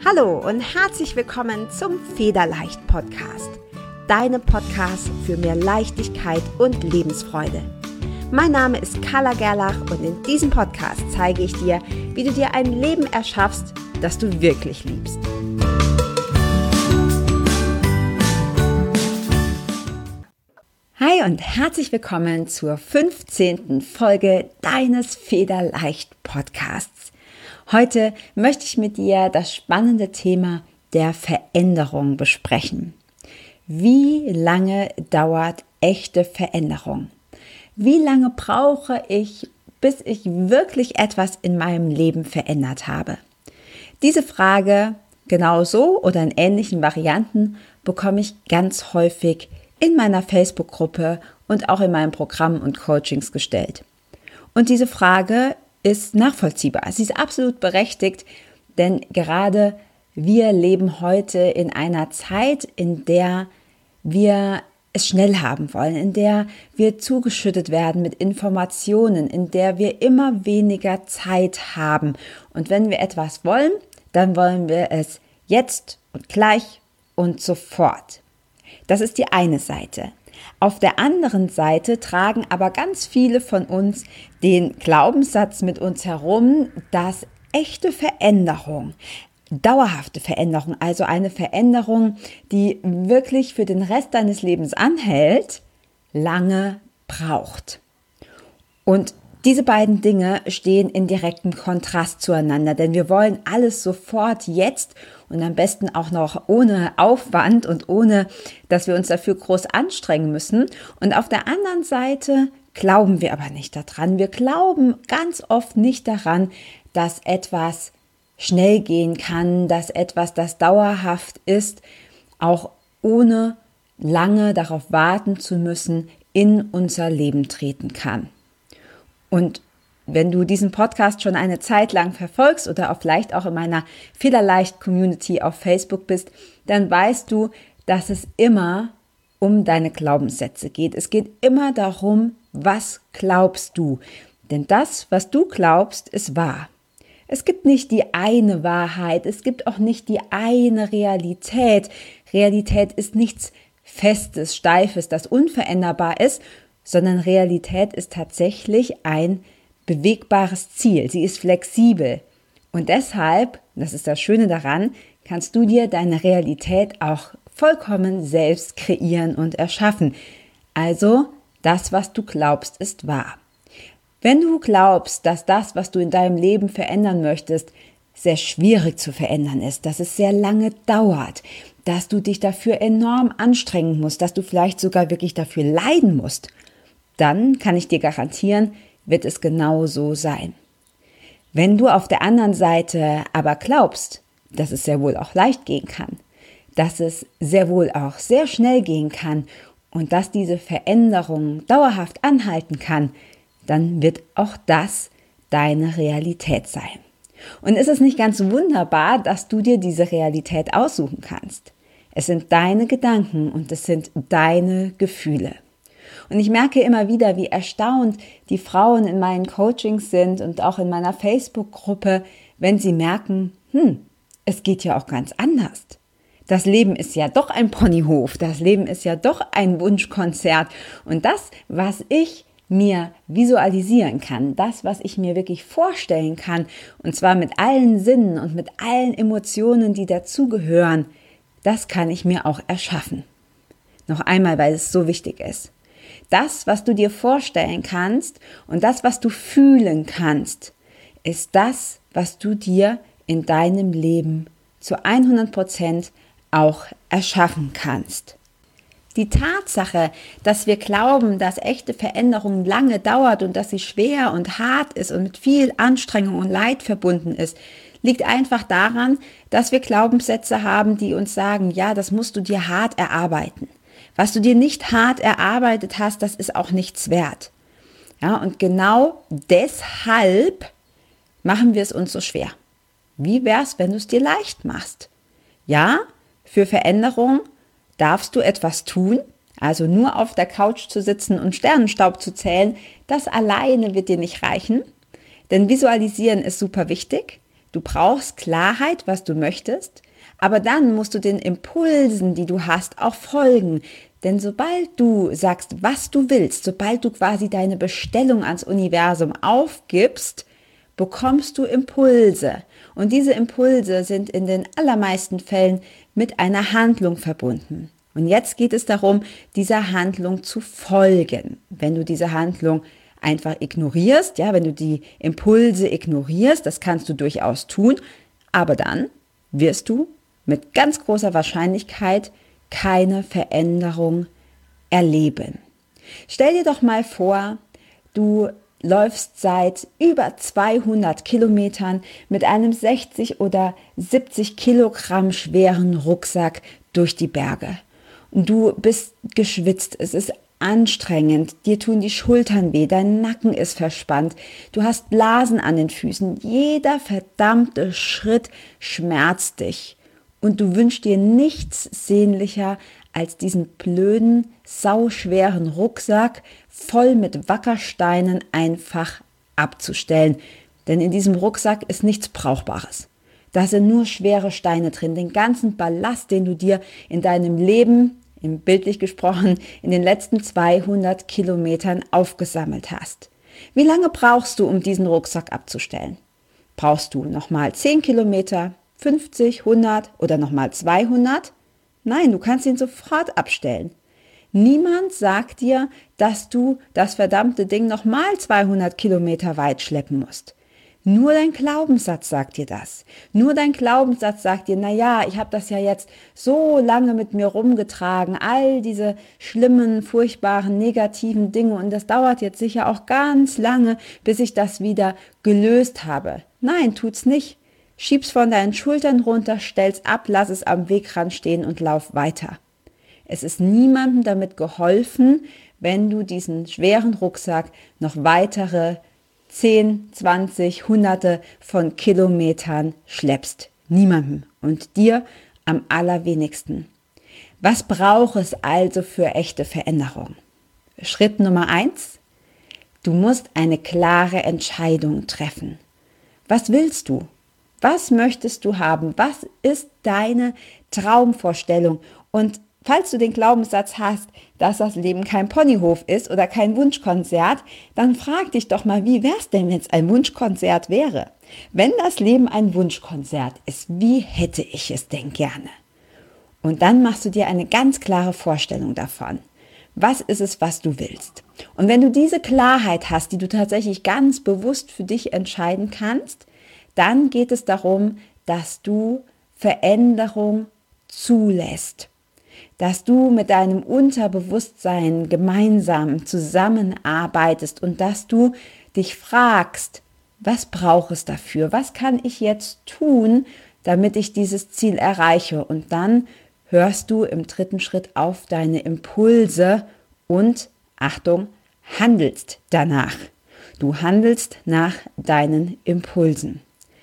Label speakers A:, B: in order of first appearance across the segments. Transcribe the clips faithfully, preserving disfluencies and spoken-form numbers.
A: Hallo und herzlich willkommen zum Federleicht Podcast, deinem Podcast für mehr Leichtigkeit und Lebensfreude. Mein Name ist Carla Gerlach und in diesem Podcast zeige ich dir, wie du dir ein Leben erschaffst, das du wirklich liebst. Hi und herzlich willkommen zur fünfzehnten Folge deines Federleicht Podcasts. Heute möchte ich mit dir das spannende Thema der Veränderung besprechen. Wie lange dauert echte Veränderung? Wie lange brauche ich, bis ich wirklich etwas in meinem Leben verändert habe? Diese Frage genauso oder in ähnlichen Varianten bekomme ich ganz häufig in meiner Facebook-Gruppe und auch in meinen Programmen und Coachings gestellt. Und diese Frage ist nachvollziehbar. Sie ist absolut berechtigt, denn gerade wir leben heute in einer Zeit, in der wir es schnell haben wollen, in der wir zugeschüttet werden mit Informationen, in der wir immer weniger Zeit haben. Und wenn wir etwas wollen, dann wollen wir es jetzt und gleich und sofort. Das ist die eine Seite. Auf der anderen Seite tragen aber ganz viele von uns den Glaubenssatz mit uns herum, dass echte Veränderung, dauerhafte Veränderung, also eine Veränderung, die wirklich für den Rest deines Lebens anhält, lange braucht. Und diese beiden Dinge stehen in direktem Kontrast zueinander, denn wir wollen alles sofort jetzt und am besten auch noch ohne Aufwand und ohne, dass wir uns dafür groß anstrengen müssen. Und auf der anderen Seite glauben wir aber nicht daran. Wir glauben ganz oft nicht daran, dass etwas schnell gehen kann, dass etwas, das dauerhaft ist, auch ohne lange darauf warten zu müssen, in unser Leben treten kann. Und wenn du diesen Podcast schon eine Zeit lang verfolgst oder auch vielleicht auch in meiner Federleicht-Community auf Facebook bist, dann weißt du, dass es immer um deine Glaubenssätze geht. Es geht immer darum, was glaubst du? Denn das, was du glaubst, ist wahr. Es gibt nicht die eine Wahrheit, es gibt auch nicht die eine Realität. Realität ist nichts Festes, Steifes, das unveränderbar ist, sondern Realität ist tatsächlich ein bewegbares Ziel. Sie ist flexibel. Und deshalb, das ist das Schöne daran, kannst du dir deine Realität auch vollkommen selbst kreieren und erschaffen. Also, das, was du glaubst, ist wahr. Wenn du glaubst, dass das, was du in deinem Leben verändern möchtest, sehr schwierig zu verändern ist, dass es sehr lange dauert, dass du dich dafür enorm anstrengen musst, dass du vielleicht sogar wirklich dafür leiden musst, dann kann ich dir garantieren, wird es genau so sein. Wenn du auf der anderen Seite aber glaubst, dass es sehr wohl auch leicht gehen kann, dass es sehr wohl auch sehr schnell gehen kann und dass diese Veränderung dauerhaft anhalten kann, dann wird auch das deine Realität sein. Und ist es nicht ganz wunderbar, dass du dir diese Realität aussuchen kannst? Es sind deine Gedanken und es sind deine Gefühle. Und ich merke immer wieder, wie erstaunt die Frauen in meinen Coachings sind und auch in meiner Facebook-Gruppe, wenn sie merken, hm, es geht ja auch ganz anders. Das Leben ist ja doch ein Ponyhof, das Leben ist ja doch ein Wunschkonzert. Und das, was ich mir visualisieren kann, das, was ich mir wirklich vorstellen kann, und zwar mit allen Sinnen und mit allen Emotionen, die dazugehören, das kann ich mir auch erschaffen. Noch einmal, weil es so wichtig ist. Das, was du dir vorstellen kannst und das, was du fühlen kannst, ist das, was du dir in deinem Leben zu hundert Prozent auch erschaffen kannst. Die Tatsache, dass wir glauben, dass echte Veränderung lange dauert und dass sie schwer und hart ist und mit viel Anstrengung und Leid verbunden ist, liegt einfach daran, dass wir Glaubenssätze haben, die uns sagen, ja, das musst du dir hart erarbeiten. Was du dir nicht hart erarbeitet hast, das ist auch nichts wert. Ja, und genau deshalb machen wir es uns so schwer. Wie wär's, wenn du es dir leicht machst? Ja, für Veränderung darfst du etwas tun, also nur auf der Couch zu sitzen und Sternenstaub zu zählen, das alleine wird dir nicht reichen, denn visualisieren ist super wichtig. Du brauchst Klarheit, was du möchtest, aber dann musst du den Impulsen, die du hast, auch folgen. Denn sobald du sagst, was du willst, sobald du quasi deine Bestellung ans Universum aufgibst, bekommst du Impulse. Und diese Impulse sind in den allermeisten Fällen mit einer Handlung verbunden. Und jetzt geht es darum, dieser Handlung zu folgen. Wenn du diese Handlung einfach ignorierst, ja, wenn du die Impulse ignorierst, das kannst du durchaus tun, aber dann wirst du mit ganz großer Wahrscheinlichkeit keine Veränderung erleben. Stell dir doch mal vor, du läufst seit über zweihundert Kilometern mit einem sechzig oder siebzig Kilogramm schweren Rucksack durch die Berge. Und du bist geschwitzt, es ist anstrengend, dir tun die Schultern weh, dein Nacken ist verspannt, du hast Blasen an den Füßen, jeder verdammte Schritt schmerzt dich. Und du wünschst dir nichts sehnlicher, als diesen blöden, sauschweren Rucksack voll mit Wackersteinen einfach abzustellen. Denn in diesem Rucksack ist nichts Brauchbares. Da sind nur schwere Steine drin, den ganzen Ballast, den du dir in deinem Leben, im bildlich gesprochen, in den letzten zweihundert Kilometern aufgesammelt hast. Wie lange brauchst du, um diesen Rucksack abzustellen? Brauchst du nochmal zehn Kilometer, fünfzig, hundert oder nochmal zweihundert? Nein, du kannst ihn sofort abstellen. Niemand sagt dir, dass du das verdammte Ding nochmal zweihundert Kilometer weit schleppen musst. Nur dein Glaubenssatz sagt dir das. Nur dein Glaubenssatz sagt dir, na ja, ich habe das ja jetzt so lange mit mir rumgetragen, all diese schlimmen, furchtbaren, negativen Dinge und das dauert jetzt sicher auch ganz lange, bis ich das wieder gelöst habe. Nein, tut's nicht. Schieb's von deinen Schultern runter, stell's ab, lass es am Wegrand stehen und lauf weiter. Es ist niemandem damit geholfen, wenn du diesen schweren Rucksack noch weitere zehn, zwanzig, hunderte von Kilometern schleppst. Niemandem und dir am allerwenigsten. Was braucht es also für echte Veränderung? Schritt Nummer eins. Du musst eine klare Entscheidung treffen. Was willst du? Was möchtest du haben? Was ist deine Traumvorstellung? Und falls du den Glaubenssatz hast, dass das Leben kein Ponyhof ist oder kein Wunschkonzert, dann frag dich doch mal, wie wär's denn, wenn es ein Wunschkonzert wäre? Wenn das Leben ein Wunschkonzert ist, wie hätte ich es denn gerne? Und dann machst du dir eine ganz klare Vorstellung davon. Was ist es, was du willst? Und wenn du diese Klarheit hast, die du tatsächlich ganz bewusst für dich entscheiden kannst, dann geht es darum, dass du Veränderung zulässt, dass du mit deinem Unterbewusstsein gemeinsam zusammenarbeitest und dass du dich fragst, was braucht es dafür? Was kann ich jetzt tun, damit ich dieses Ziel erreiche? Und dann hörst du im dritten Schritt auf deine Impulse und, Achtung, handelst danach. Du handelst nach deinen Impulsen.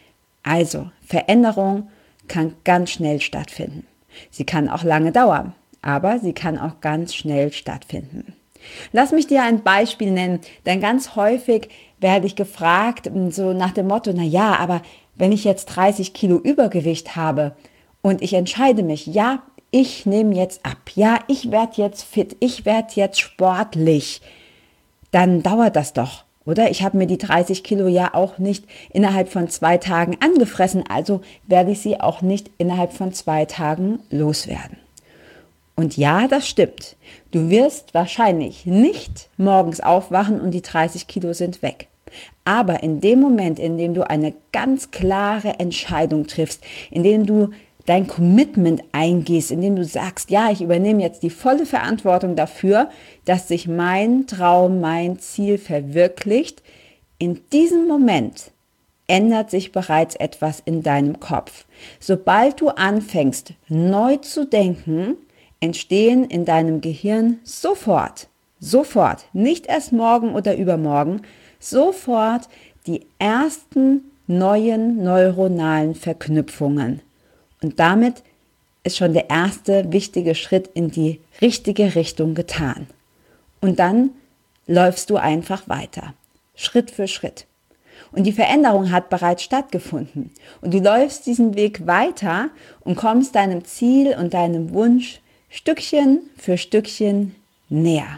A: Also, Veränderung kann ganz schnell stattfinden. Sie kann auch lange dauern, aber sie kann auch ganz schnell stattfinden. Lass mich dir ein Beispiel nennen, denn ganz häufig werde ich gefragt, so nach dem Motto, na ja, aber wenn ich jetzt dreißig Kilo Übergewicht habe und ich entscheide mich, ja, ich nehme jetzt ab, ja, ich werde jetzt fit, ich werde jetzt sportlich, dann dauert das doch. Oder ich habe mir die dreißig Kilo ja auch nicht innerhalb von zwei Tagen angefressen, also werde ich sie auch nicht innerhalb von zwei Tagen loswerden. Und ja, das stimmt. Du wirst wahrscheinlich nicht morgens aufwachen und die dreißig Kilo sind weg. Aber in dem Moment, in dem du eine ganz klare Entscheidung triffst, in dem du dein Commitment eingehst, indem du sagst, ja, ich übernehme jetzt die volle Verantwortung dafür, dass sich mein Traum, mein Ziel verwirklicht. In diesem Moment ändert sich bereits etwas in deinem Kopf. Sobald du anfängst, neu zu denken, entstehen in deinem Gehirn sofort, sofort, nicht erst morgen oder übermorgen, sofort die ersten neuen neuronalen Verknüpfungen. Und damit ist schon der erste wichtige Schritt in die richtige Richtung getan. Und dann läufst du einfach weiter, Schritt für Schritt. Und die Veränderung hat bereits stattgefunden. Und du läufst diesen Weg weiter und kommst deinem Ziel und deinem Wunsch Stückchen für Stückchen näher.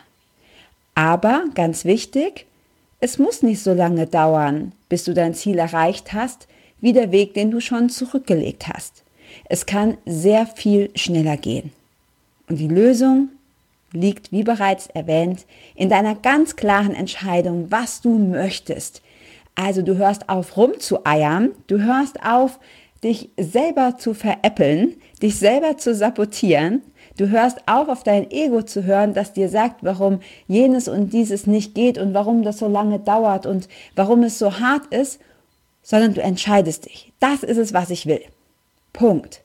A: Aber, ganz wichtig, es muss nicht so lange dauern, bis du dein Ziel erreicht hast, wie der Weg, den du schon zurückgelegt hast. Es kann sehr viel schneller gehen. Und die Lösung liegt, wie bereits erwähnt, in deiner ganz klaren Entscheidung, was du möchtest. Also du hörst auf, rumzueiern, du hörst auf, dich selber zu veräppeln, dich selber zu sabotieren. Du hörst auf, auf dein Ego zu hören, das dir sagt, warum jenes und dieses nicht geht und warum das so lange dauert und warum es so hart ist, sondern du entscheidest dich. Das ist es, was ich will. Punkt.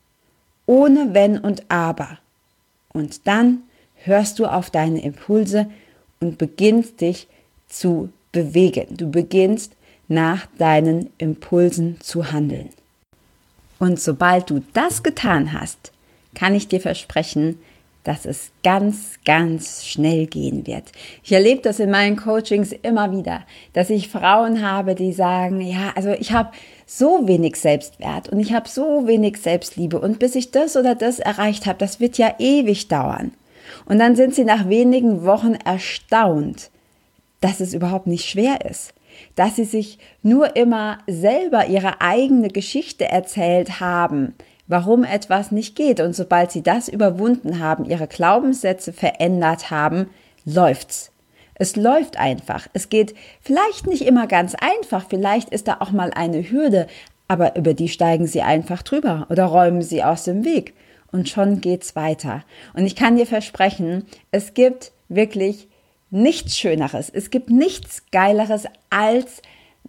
A: Ohne Wenn und Aber. Und dann hörst du auf deine Impulse und beginnst dich zu bewegen. Du beginnst nach deinen Impulsen zu handeln. Und sobald du das getan hast, kann ich dir versprechen, dass es ganz, ganz schnell gehen wird. Ich erlebe das in meinen Coachings immer wieder, dass ich Frauen habe, die sagen, ja, also ich habe so wenig Selbstwert und ich habe so wenig Selbstliebe und bis ich das oder das erreicht habe, das wird ja ewig dauern. Und dann sind sie nach wenigen Wochen erstaunt, dass es überhaupt nicht schwer ist, dass sie sich nur immer selber ihre eigene Geschichte erzählt haben, warum etwas nicht geht. Und sobald sie das überwunden haben, ihre Glaubenssätze verändert haben, läuft's. Es läuft einfach. Es geht vielleicht nicht immer ganz einfach, vielleicht ist da auch mal eine Hürde, aber über die steigen sie einfach drüber oder räumen sie aus dem Weg. Und schon geht's weiter. Und ich kann dir versprechen, es gibt wirklich nichts Schöneres, es gibt nichts Geileres als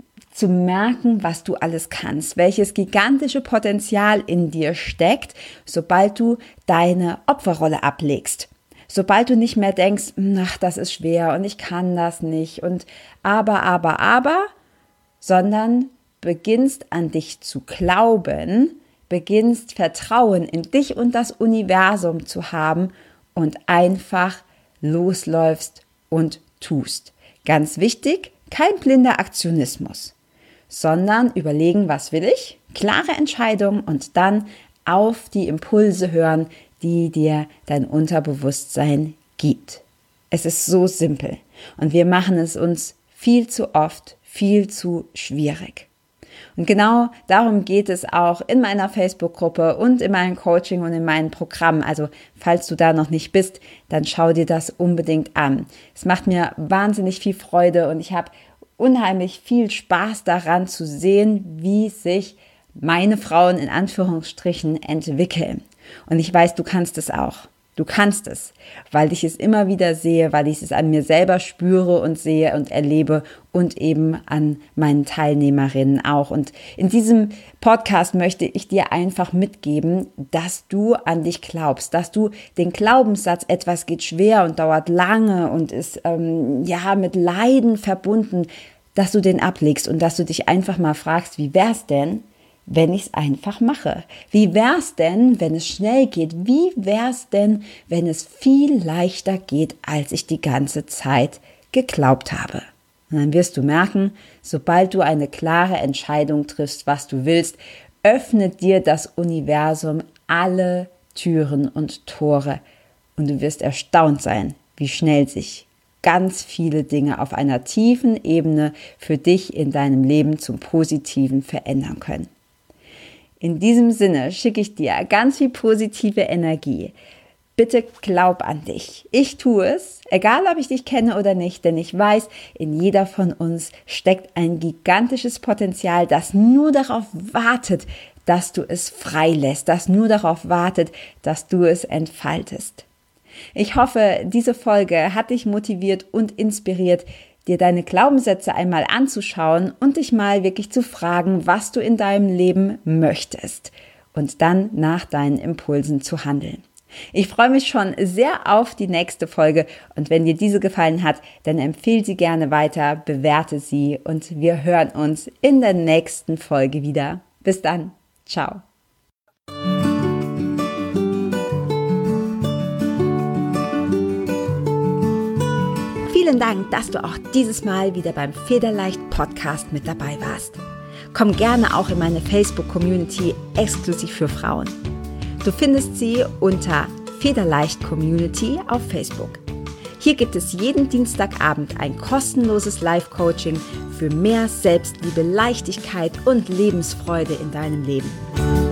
A: zu merken, was du alles kannst, welches gigantische Potenzial in dir steckt, sobald du deine Opferrolle ablegst. Sobald du nicht mehr denkst, ach, das ist schwer und ich kann das nicht und aber, aber, aber, sondern beginnst an dich zu glauben, beginnst Vertrauen in dich und das Universum zu haben und einfach losläufst und tust. Ganz wichtig, kein blinder Aktionismus, sondern überlegen, was will ich? Klare Entscheidung und dann auf die Impulse hören, die dir dein Unterbewusstsein gibt. Es ist so simpel und wir machen es uns viel zu oft, viel zu schwierig. Und genau darum geht es auch in meiner Facebook-Gruppe und in meinem Coaching und in meinem Programm. Also falls du da noch nicht bist, dann schau dir das unbedingt an. Es macht mir wahnsinnig viel Freude und ich habe unheimlich viel Spaß daran zu sehen, wie sich meine Frauen in Anführungsstrichen entwickeln. Und ich weiß, du kannst es auch. Du kannst es, weil ich es immer wieder sehe, weil ich es an mir selber spüre und sehe und erlebe und eben an meinen Teilnehmerinnen auch. Und in diesem Podcast möchte ich dir einfach mitgeben, dass du an dich glaubst, dass du den Glaubenssatz, etwas geht schwer und dauert lange und ist ähm, ja mit Leiden verbunden, dass du den ablegst und dass du dich einfach mal fragst, wie wär's denn, wenn ich es einfach mache? Wie wär's denn, wenn es schnell geht? Wie wär's denn, wenn es viel leichter geht, als ich die ganze Zeit geglaubt habe? Und dann wirst du merken, sobald du eine klare Entscheidung triffst, was du willst, öffnet dir das Universum alle Türen und Tore und du wirst erstaunt sein, wie schnell sich ganz viele Dinge auf einer tiefen Ebene für dich in deinem Leben zum Positiven verändern können. In diesem Sinne schicke ich dir ganz viel positive Energie. Bitte glaub an dich. Ich tue es, egal ob ich dich kenne oder nicht, denn ich weiß, in jeder von uns steckt ein gigantisches Potenzial, das nur darauf wartet, dass du es freilässt, das nur darauf wartet, dass du es entfaltest. Ich hoffe, diese Folge hat dich motiviert und inspiriert, dir deine Glaubenssätze einmal anzuschauen und dich mal wirklich zu fragen, was du in deinem Leben möchtest und dann nach deinen Impulsen zu handeln. Ich freue mich schon sehr auf die nächste Folge und wenn dir diese gefallen hat, dann empfehle sie gerne weiter, bewerte sie und wir hören uns in der nächsten Folge wieder. Bis dann. Ciao. Vielen Dank, dass du auch dieses Mal wieder beim Federleicht Podcast mit dabei warst. Komm gerne auch in meine Facebook-Community exklusiv für Frauen. Du findest sie unter Federleicht Community auf Facebook. Hier gibt es jeden Dienstagabend ein kostenloses Live-Coaching für mehr Selbstliebe, Leichtigkeit und Lebensfreude in deinem Leben.